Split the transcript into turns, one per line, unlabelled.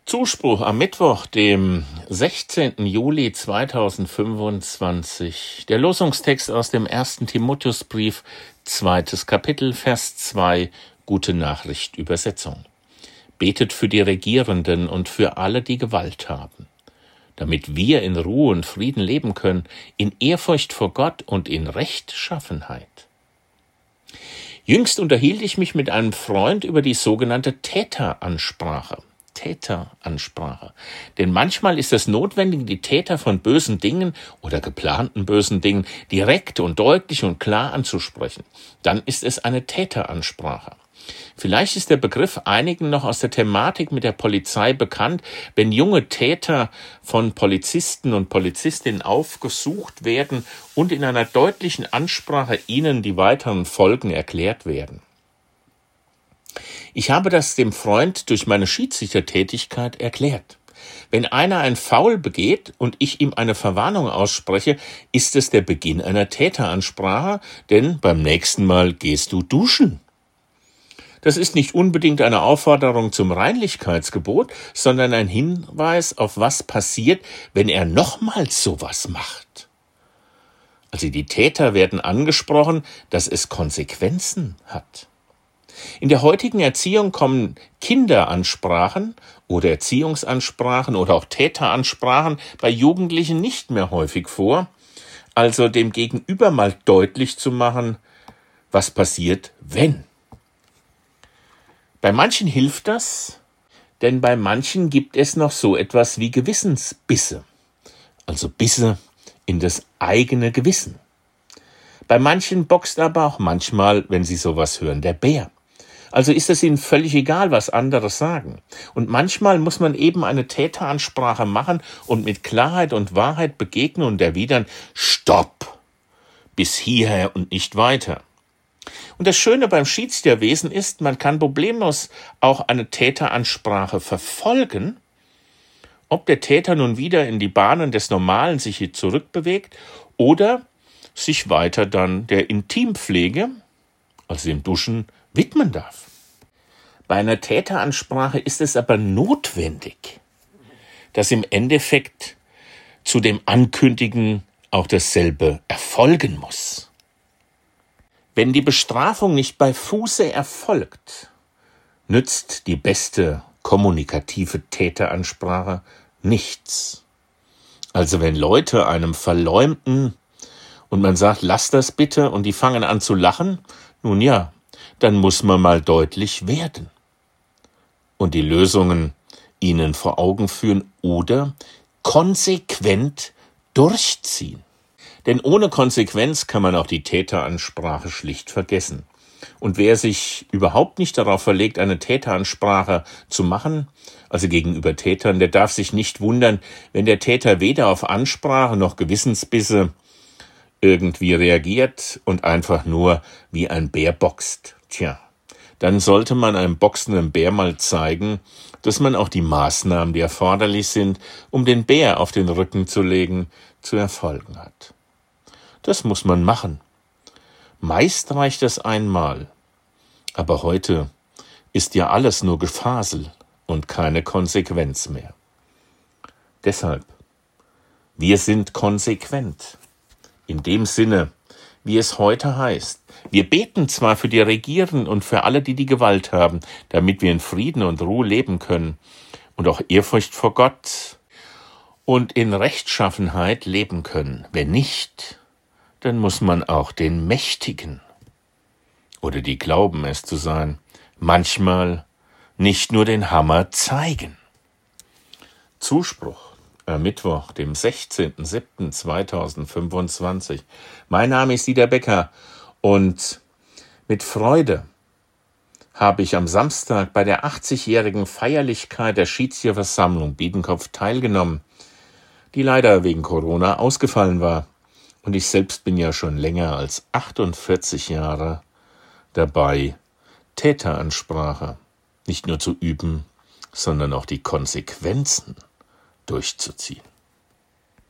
Zuspruch am Mittwoch, dem 16. Juli 2025. Der Losungstext aus dem 1. Timotheusbrief, 2. Kapitel, Vers 2, Gute Nachricht, Übersetzung. Betet für die Regierenden und für alle, die Gewalt haben, damit wir in Ruhe und Frieden leben können, in Ehrfurcht vor Gott und in Rechtschaffenheit. Jüngst unterhielt ich mich mit einem Freund über die sogenannte Täteransprache. Denn manchmal ist es notwendig, die Täter von bösen Dingen oder geplanten bösen Dingen direkt und deutlich und klar anzusprechen. Dann ist es eine Täteransprache. Vielleicht ist der Begriff einigen noch aus der Thematik mit der Polizei bekannt, wenn junge Täter von Polizisten und Polizistinnen aufgesucht werden und in einer deutlichen Ansprache ihnen die weiteren Folgen erklärt werden. Ich habe das dem Freund durch meine Schiedsrichtertätigkeit erklärt. Wenn einer ein Foul begeht und ich ihm eine Verwarnung ausspreche, ist es der Beginn einer Täteransprache, denn beim nächsten Mal gehst du duschen. Das ist nicht unbedingt eine Aufforderung zum Reinlichkeitsgebot, sondern ein Hinweis auf was passiert, wenn er nochmals sowas macht. Also die Täter werden angesprochen, dass es Konsequenzen hat. In der heutigen Erziehung kommen Kinderansprachen oder Erziehungsansprachen oder auch Täteransprachen bei Jugendlichen nicht mehr häufig vor, also dem Gegenüber mal deutlich zu machen, was passiert, wenn. Bei manchen hilft das, denn bei manchen gibt es noch so etwas wie Gewissensbisse, also Bisse in das eigene Gewissen. Bei manchen boxt aber auch manchmal, wenn sie sowas hören, der Bär. Also ist es ihnen völlig egal, was andere sagen. Und manchmal muss man eben eine Täteransprache machen und mit Klarheit und Wahrheit begegnen und erwidern, Stopp, bis hierher und nicht weiter. Und das Schöne beim Schiedsrichterwesen ist, man kann problemlos auch eine Täteransprache verfolgen, ob der Täter nun wieder in die Bahnen des Normalen sich hier zurückbewegt oder sich weiter dann der Intimpflege, also dem Duschen, widmen darf. Bei einer Täteransprache ist es aber notwendig, dass im Endeffekt zu dem Ankündigen auch dasselbe erfolgen muss. Wenn die Bestrafung nicht bei Fuße erfolgt, nützt die beste kommunikative Täteransprache nichts. Also wenn Leute einem verleumden und man sagt, lass das bitte, und die fangen an zu lachen, nun ja, dann muss man mal deutlich werden und die Lösungen ihnen vor Augen führen oder konsequent durchziehen. Denn ohne Konsequenz kann man auch die Täteransprache schlicht vergessen. Und wer sich überhaupt nicht darauf verlegt, eine Täteransprache zu machen, also gegenüber Tätern, der darf sich nicht wundern, wenn der Täter weder auf Ansprache noch Gewissensbisse irgendwie reagiert und einfach nur wie ein Bär boxt. Tja, dann sollte man einem boxenden Bär mal zeigen, dass man auch die Maßnahmen, die erforderlich sind, um den Bär auf den Rücken zu legen, zu erfolgen hat. Das muss man machen. Meist reicht es einmal, aber heute ist ja alles nur Gefasel und keine Konsequenz mehr. Deshalb, wir sind konsequent. In dem Sinne, wie es heute heißt. Wir beten zwar für die Regierenden und für alle, die die Gewalt haben, damit wir in Frieden und Ruhe leben können und auch Ehrfurcht vor Gott und in Rechtschaffenheit leben können. Wenn nicht, dann muss man auch den Mächtigen oder die glauben es zu sein, manchmal nicht nur den Hammer zeigen. Zuspruch. Mittwoch, dem 16.07.2025. Mein Name ist Dieter Becker und mit Freude habe ich am Samstag bei der 80-jährigen Feierlichkeit der Schiedsrichterversammlung Biedenkopf teilgenommen, die leider wegen Corona ausgefallen war. Und ich selbst bin ja schon länger als 48 Jahre dabei, Täteransprache nicht nur zu üben, sondern auch die Konsequenzen durchzuziehen.